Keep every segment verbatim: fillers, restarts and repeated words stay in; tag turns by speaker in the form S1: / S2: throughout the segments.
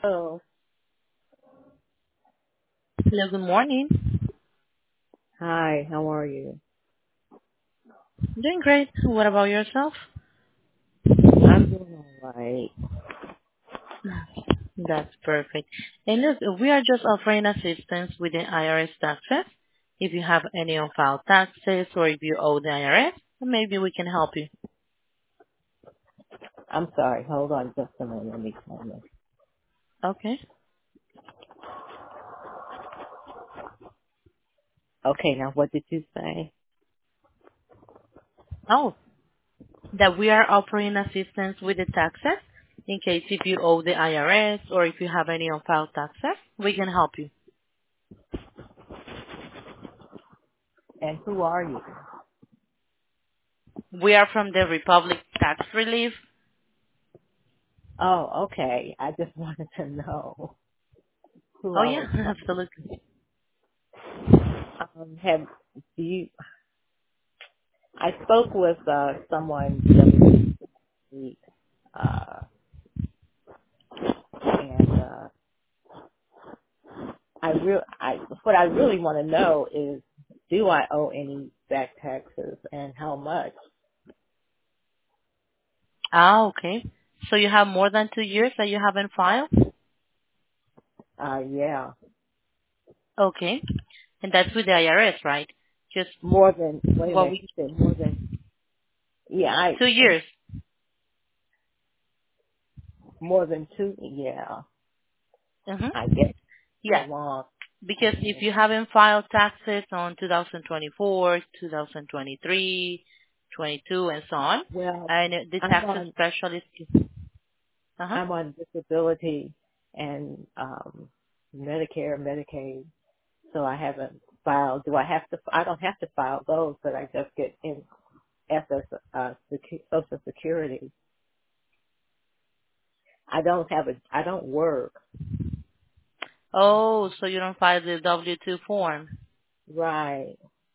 S1: Oh,
S2: Hello, good morning.
S1: hi. How are you?
S2: Doing great. What about yourself?
S1: I'm doing all right.
S2: That's perfect. And look, we are just offering assistance with the I R S taxes. If you have any unfiled taxes or if you owe the I R S, maybe we can help you.
S1: I'm sorry. Hold on just a minute. Let me come in.
S2: Okay.
S1: Okay, now what did you say?
S2: Oh, that we are offering assistance with the taxes in case if you owe the I R S or if you have any unfiled taxes, we can help you.
S1: And who are you?
S2: We are from the Republic Tax Relief.
S1: Oh, okay. I just wanted to know who
S2: Oh
S1: I
S2: yeah,
S1: was talking.
S2: absolutely.
S1: Um, have do you? I spoke with uh, someone the other week, uh, and uh, I real I what I really want to know is, do I owe any back taxes and how much?
S2: Ah, okay. So you have more than two years that you haven't filed?
S1: Uh, yeah.
S2: Okay. And that's with the I R S, right? Just
S1: More than, wait a
S2: what
S1: minute,
S2: we,
S1: you said more than, yeah, I,
S2: two years.
S1: more than two, yeah,
S2: Mm-hmm.
S1: I guess so
S2: Yeah.
S1: long.
S2: Because if you haven't filed taxes on two thousand twenty-four, two thousand twenty-three, twenty-two, and so on,
S1: Well,
S2: and the
S1: I'm
S2: tax
S1: on,
S2: specialist, uh-huh.
S1: I'm on disability and, um, Medicare, Medicaid, so I haven't filed. Do I have to, I don't have to file those, but I just get in S S, uh, secu- Social Security. I don't have a, I don't work.
S2: Oh, so you don't file the W two form.
S1: Right.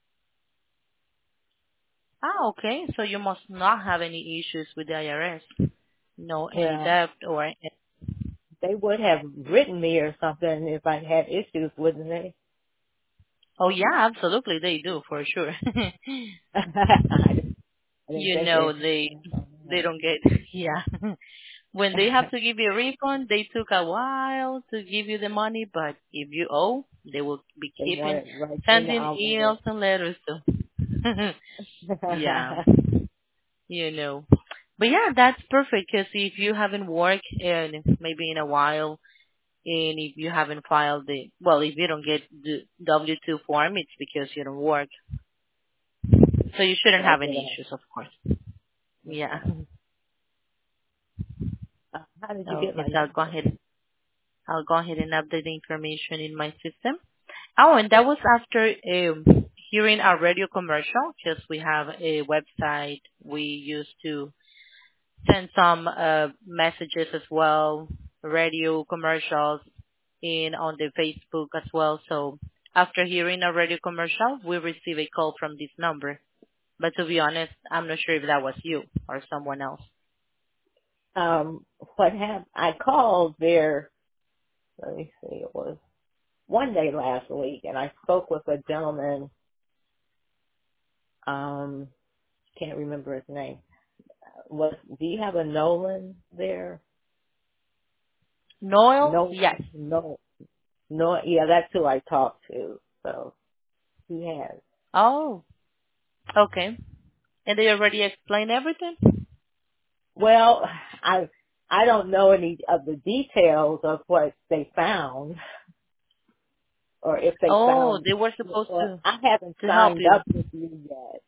S2: Ah, okay. So you must not have any issues with the I R S. No, any
S1: Well,
S2: debt or,
S1: they would have written me or something if I had issues, wouldn't they?
S2: oh yeah, absolutely, they do, for sure.
S1: I didn't I didn't
S2: You
S1: think
S2: know,
S1: anything
S2: they,
S1: on
S2: they
S1: that.
S2: don't get, yeah. When they have to give you a refund, they took a while to give you the money, but if you owe, they will be
S1: They want
S2: keeping
S1: it right in the
S2: sending emails
S1: envelope.
S2: and letters too. Yeah, you know. But yeah, that's perfect because if you haven't worked and maybe in a while, and if you haven't filed the, well, if you don't get the W two form, it's because you don't work. So you shouldn't
S1: Right
S2: have any
S1: there.
S2: issues, of course. Yeah.
S1: Okay. Uh, how did you get
S2: Okay,
S1: my
S2: so I'll go
S1: number?
S2: ahead. I'll go ahead and update the information in my system. Oh, and that was after um, hearing our radio commercial, because we have a website. We used to send some uh, messages as well, radio commercials, in on the Facebook as well. So after hearing a radio commercial, we received a call from this number. But to be honest, I'm not sure if that was you or someone else.
S1: Um, what happened? I called there. Let me see. It was one day last week, and I spoke with a gentleman. Um, can't remember his name. Was do you have a Nolan there?
S2: Noel?
S1: No,
S2: Yes.
S1: no, no. Yeah, that's who I talked to. So he has.
S2: Oh, okay. And they already explained everything?
S1: Well, I I don't know any of the details of what they found, or if they
S2: Oh,
S1: found.
S2: they were supposed
S1: Or
S2: to
S1: I haven't
S2: to help
S1: signed
S2: you.
S1: up with you yet,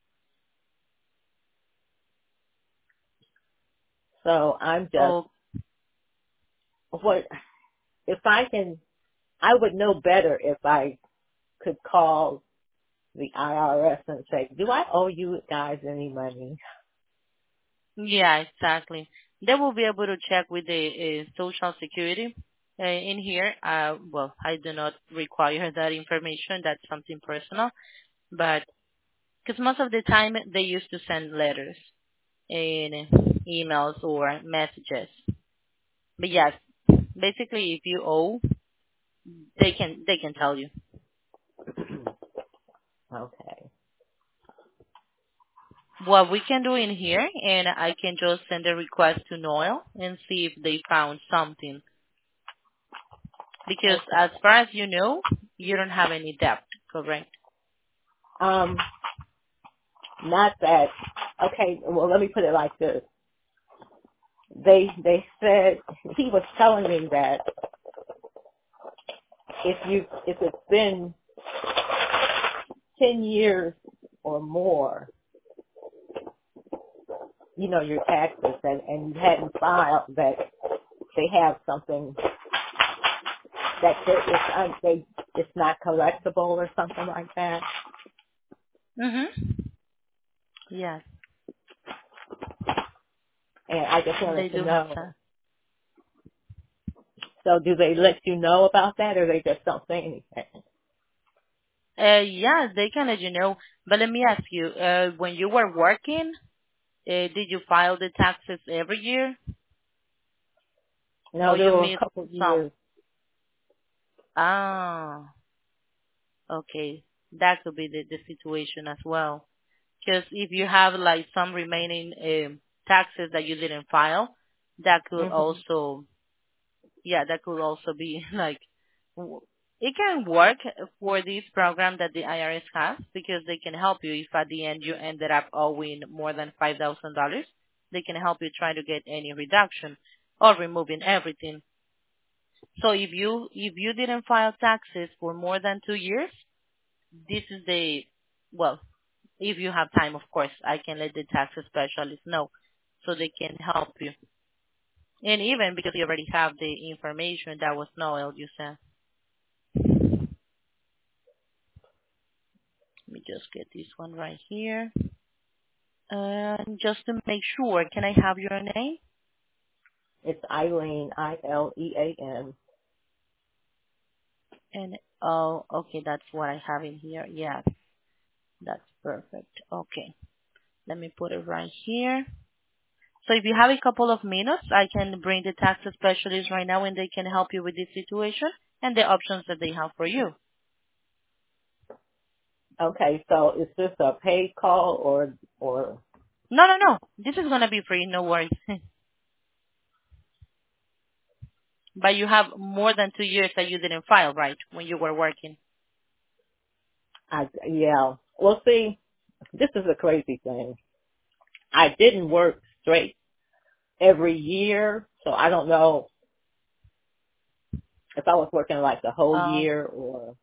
S1: so I'm just
S2: Oh,
S1: what if I can. I would know better if I could call the I R S and say, "Do I owe you guys any money?"
S2: yeah, exactly. They will be able to check with the uh, Social Security uh, in here. Uh, well, I do not require that information. That's something personal. But because most of the time they used to send letters and emails or messages. But yes, Basically, if you owe, they can they can tell you.
S1: Okay.
S2: What we can do in here, and I can just send a request to Noel and see if they found something. Because as
S1: Okay.
S2: far as you know, you don't have any debt, correct?
S1: Um, not that. Okay. Well, let me put it like this. They they said he was telling me that if you if it's been ten years or more, you know, your taxes and, and you hadn't filed, that they have something that they- it's un, they it's not collectible or something like that.
S2: Mm-hmm. Yes,
S1: And I just
S2: they
S1: wanted to
S2: do have
S1: know.
S2: that.
S1: So do they let you know about that, or they just don't say anything?
S2: Uh, yeah, they can let you know. But let me ask you, uh, when you were working, uh, did you file the taxes every year,
S1: No,
S2: or
S1: there
S2: you
S1: were a
S2: missed
S1: couple of
S2: some?
S1: years.
S2: Ah, okay, that could be the, the situation as well. Because if you have like some remaining um, taxes that you didn't file, that could
S1: Mhm.
S2: also, yeah, that could also be like, w- it can work for this program that the I R S has because they can help you if at the end you ended up owing more than five thousand dollars. They can help you try to get any reduction or removing everything. So if you if you didn't file taxes for more than two years, this is the, well, if you have time, of course, I can let the tax specialist know so they can help you. And even because you already have the information that was Noel, you said. Let me just get this one right here. And just to make sure, can I have your name?
S1: It's Eileen, I L E A N.
S2: And oh, okay, that's what I have in here. Yeah, that's perfect. Okay, let me put it right here. So if you have a couple of minutes, I can bring the tax specialist right now and they can help you with this situation and the options that they have for you.
S1: Okay, so is this a paid call or or
S2: No, no, no. This is going to be free. No worries. But you have more than two years that you didn't file, right, when you were working.
S1: I yeah. Well, see, this is a crazy thing. I didn't work straight every year, so I don't know if I was working like the whole
S2: Um,
S1: year or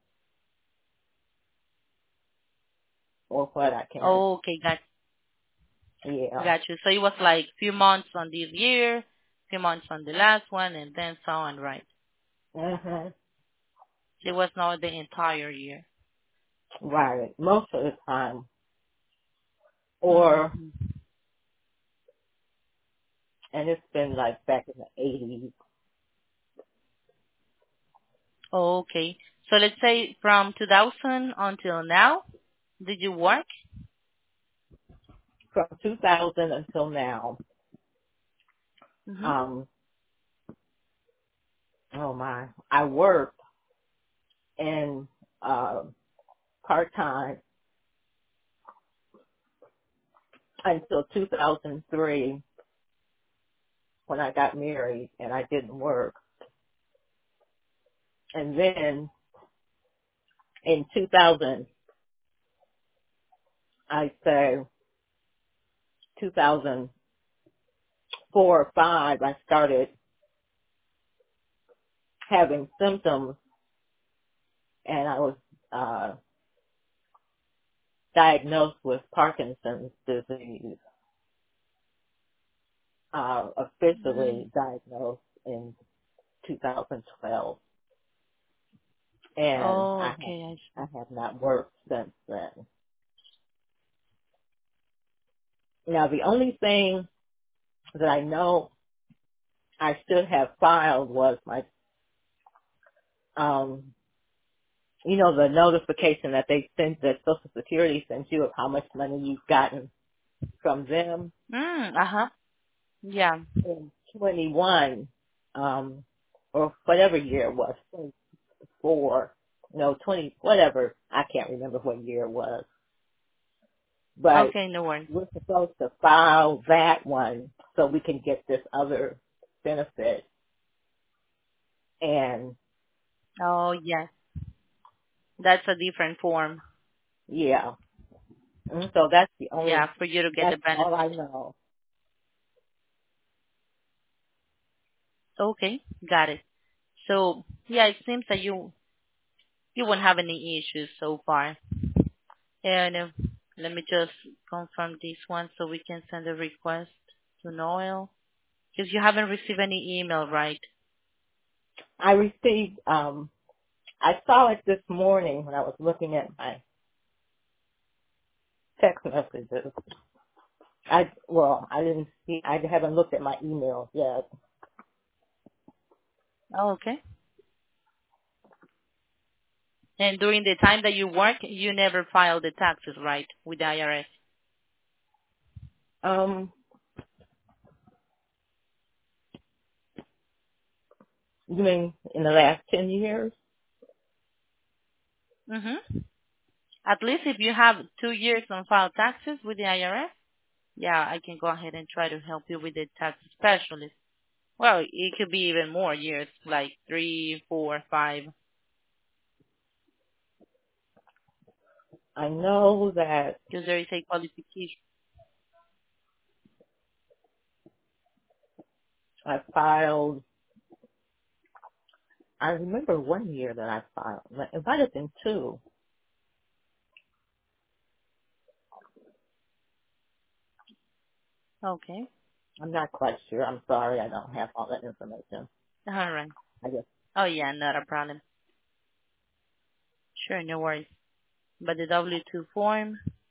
S1: or what. I can't.
S2: okay, got,
S1: Yeah.
S2: got you. So it was like few months on this year, few months on the last one, and then so on, right?
S1: Mhm.
S2: It was not the entire year.
S1: Right. Most of the time,
S2: hmm
S1: or and it's been like back in the eighties,
S2: Okay. So let's say from two thousand until now, did you work?
S1: from two thousand until now.
S2: hmm
S1: Um. Oh my. I worked in uh part time until two thousand three when I got married, and I didn't work. And then in two thousand, I say two thousand four or five, I started having symptoms, and I was uh diagnosed with Parkinson's disease. Uh,
S2: mm
S1: officially diagnosed in two thousand twelve, and I have
S2: Okay, I
S1: I
S2: see.
S1: have not worked since then. Now, the only thing that I know I should have filed was my, um, you know, the notification that they sent, that Social Security sends you of how much money you've gotten from them
S2: Mm, uh-huh. Yeah.
S1: in twenty-one. Um, or whatever year it was, twenty-four, no, twenty, whatever. I can't remember what year it was, but
S2: Okay, no worries.
S1: we're supposed to file that one so we can get this other benefit. And
S2: Oh, yes. That's a different form.
S1: yeah, and so that's the only,
S2: Yeah, for you to get the
S1: that's all
S2: benefit.
S1: I know.
S2: Okay, got it. So, yeah, it seems that you you won't have any issues so far. And uh, let me just confirm this one so we can send a request to Noel. Because you haven't received any email, right?
S1: I received, um, I saw it this morning when I was looking at my text messages. I, well, I didn't see, I haven't looked at my emails yet.
S2: Oh, okay. And during the time that you work, you never file the taxes, right, with the I R S?
S1: Um, you mean in the last ten years?
S2: Mm-hmm. At least if you have two years on file taxes with the I R S, yeah, I can go ahead and try to help you with the tax specialist. Well, it could be even more years, like three, four, five.
S1: I know that
S2: Because there is a qualification.
S1: I filed, I remember one year that I filed. It might have been two.
S2: Okay.
S1: I'm not quite sure. I'm sorry. I don't have all that information.
S2: All right.
S1: I guess
S2: Oh, yeah, not a problem. Sure, no worries. But the W two form.